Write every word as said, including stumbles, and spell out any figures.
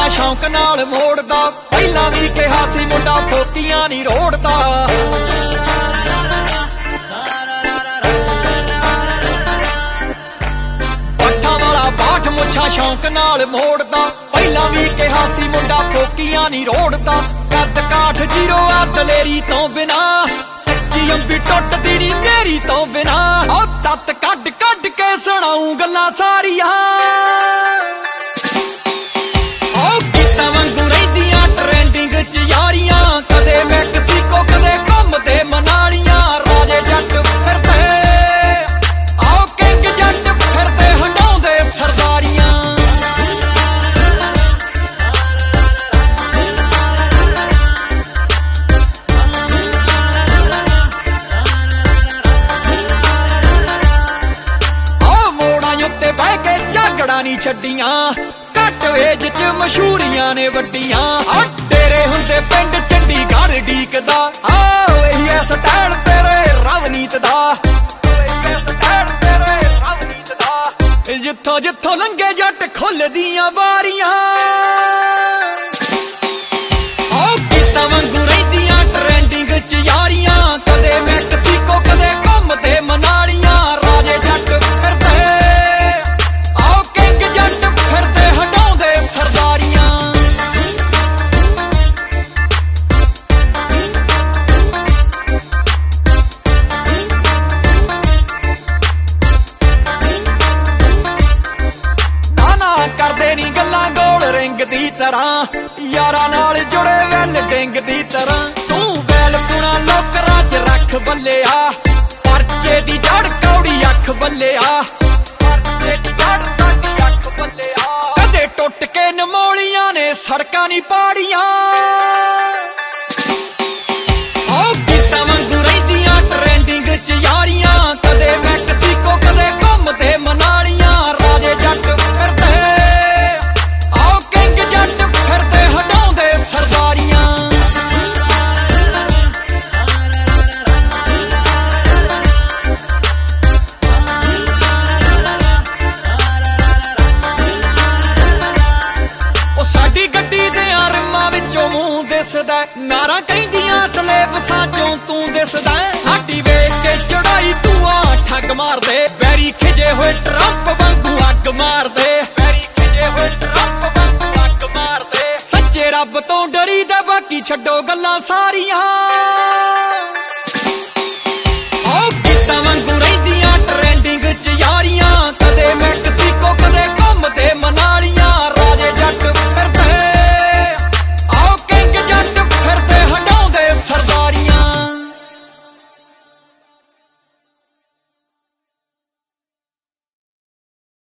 ਮੁੱਛਾਂ ਸ਼ੌਂਕ ਨਾਲ ਮੋੜਦਾ, ਪਹਿਲਾਂ ਵੀ ਕਿਹਾ ਸੀ ਮੁੰਡਾ ਫੋਕੀਆਂ ਨਹੀਂ ਰੋੜਦਾ। ਪੱਠਾਂ ਵਾਲਾ ਬਾਠ ਮੁੱਛਾਂ ਸ਼ੌਂਕ ਨਾਲ ਮੋੜਦਾ, ਪਹਿਲਾਂ ਵੀ ਕਿਹਾ ਸੀ ਮੁੰਡਾ ਫੋਕੀਆਂ ਨਹੀਂ ਰੋੜਦਾ। ਕੱਦ ਕਾਠ ਜੀਰੋ ਆ ਦਲੇਰੀ ਤੋਂ ਬਿਨਾ, ਕੱਚੀ ਅੰਬੀ ਟੁੱਟਦੀ ਨੀ ਮੇਰੀ ਤੋਂ ਬਿਨਾ। ਉਹ ਤੱਤ ਕੱਢ ਕੱਢ ਕੇ ਸੁਣਾਉ ਗੱਲਾਂ ਸਾਰੀਆਂ, ਉਹ ਗੀਤਾਂ ਵਾਂਗੂ ਰਹਿੰਦੀਆਂ ਟ੍ਰੈਂਡਿੰਗ ਚ ਯਾਰੀਆਂ। ਕਦੇ ਮੈਕਸੀਕੋ ਕਦੇ ਘੁੰਮਦੇ ਮਨਾਲੀਆਂ, ਰਾਜੇ ਜੱਟ ਫਿਰਦੇ ਆਓ ਕਿੰਗ ਜੱਟ ਫਿਰਦੇ ਹੰਡਾਉਂਦੇ ਸਰਦਾਰੀਆਂ। ਆਓ ਮੋੜਾਂ ਉੱਤੇ ਬਹਿ ਕੇ ਝਗੜਾ ਨਹੀਂ ਛੱਡੀਆਂ, ਘੱਟ ਏਜ ਚ ਮਸ਼ਹੂਰੀਆਂ ਨੇ ਵੱਡੀਆਂ। ਆ ਤੇਰੇ ਹੁੰਦੇ ਪਿੰਡ ਚੰਡੀਗੜ੍ਹ ਡੀਕਦਾ, ਆਓ ਇਹੀ ਐ ਸਟਾਈਲ ਤੇਰੇ ਰਵਨੀਤ ਦਾ, ਇਹੀ ਐ ਸਟਾਈਲ ਤੇਰੇ ਰਵਨੀਤ ਦਾ। ਜਿੱਥੋਂ ਜਿੱਥੋਂ ਲੰਘੇ ਜੱਟ ਖੁੱਲਦੀਆਂ ਬਾਰੀਆਂ, ਆਓ ਗੀਤਾਂ ਵਾਂਗੂ ਰਹਿੰਦੀਆਂ ਟ੍ਰੈਂਡਿੰਗ ਚ ਯਾਰੀਆਂ। ਕਦੇ ਮੈਕਸੀਕੋ ਕਦੇ ਘੁੰਮਦੇ ਮਨਾਲੀਆਂ, ਰਾਜੇ ਜੱਟ ਫਿਰਦੇ ਆਓ ਕਿੰਗ ਜੱਟ ਫਿਰਦੇ ਹੰਡਾਉਂਦੇ ਸਰਦਾਰੀਆਂ। ਨਾ ਨਾ ਕਰਦੇ ਨੀ ਗੱਲਾਂ ਗੋਲ ਰਿੰਗ ਦੀ ਤਰ੍ਹਾਂ, ਯਾਰਾਂ ਨਾਲ ਜੁੜੇ ਵੈਲ ਡਿੰਗ ਦੀ ਤਰ੍ਹਾਂ। ਤੂੰ ਵੈਲ ਪੁਣਾ ਲੋਕਰਾਂ ਚ ਰੱਖ ਬੱਲਿਆ, ਪਰਚੇ ਦੀ ਜੜ ਕੌੜੀ ਅੱਖ ਬੱਲਿਆ, ਪਰਚੇ ਦੀ ਜੜ ਸਾਡੀ ਅੱਖ ਬੱਲਿਆ। ਕਦੇ ਟੁੱਟ ਕੇ ਨਮੋਲੀਆਂ ਨੇ ਸੜਕਾਂ ਨੀ ਪਾੜੀਆਂ, ਆਓ ਗੀਤਾਂ ਵਾਂਗੂ ਰਹਿੰਦੀਆਂ ਟ੍ਰੈਂਡਿੰਗ ਚ ਯਾਰੀਆਂ। ਕਦੇ ਮੈਕਸੀਕੋ ਕਦੇ ਘੁੰਮਦੇ ਮਨਾਲੀਆਂ, ਰਾਜੇ ਜੱਟ ਫਿਰਦੇ ਆਓ ਕਿੰਗ ਜੱਟ ਫਿਰਦੇ ਹੰਡਾਉਂਦੇ ਸਰਦਾਰੀਆਂ। ਉਹ ਸਾਡੀ ਗੱਡੀ ਦੇ ਆਰਮਾਂ ਵਿੱਚੋਂ ਮੂੰਹ ਦਿਸਦਾ, ਨਾਰਾਂ ਕਹਿੰਦੀਆਂ ਸਲੇਬਸਾਂ ਚੋਂ ਤੂੰ ਦਿਸਦਾ। ਸਾਡੀ ਵੇਖ ਕੇ ਚੜਾਈ ਤੂੰ ਆ ਠੱਗ ਮਾਰਦੇ, ਵੈਰੀ ਖਿਜੇ ਹੋਏ ਟਰੰਪ ਵਾਂਗੂ ਅੱਗ ਮਾਰਦੇ, ਵੈਰੀ ਖਿਜੇ ਹੋਏ ਟਰੰਪ ਵਾਂਗੂ ਅੱਗ ਮਾਰਦੇ। ਸੱਚੇ ਰੱਬ ਤੋਂ ਡਰੀ ਦਾ ਬਾਕੀ ਛੱਡੋ ਗੱਲਾਂ ਸਾਰੀਆਂ।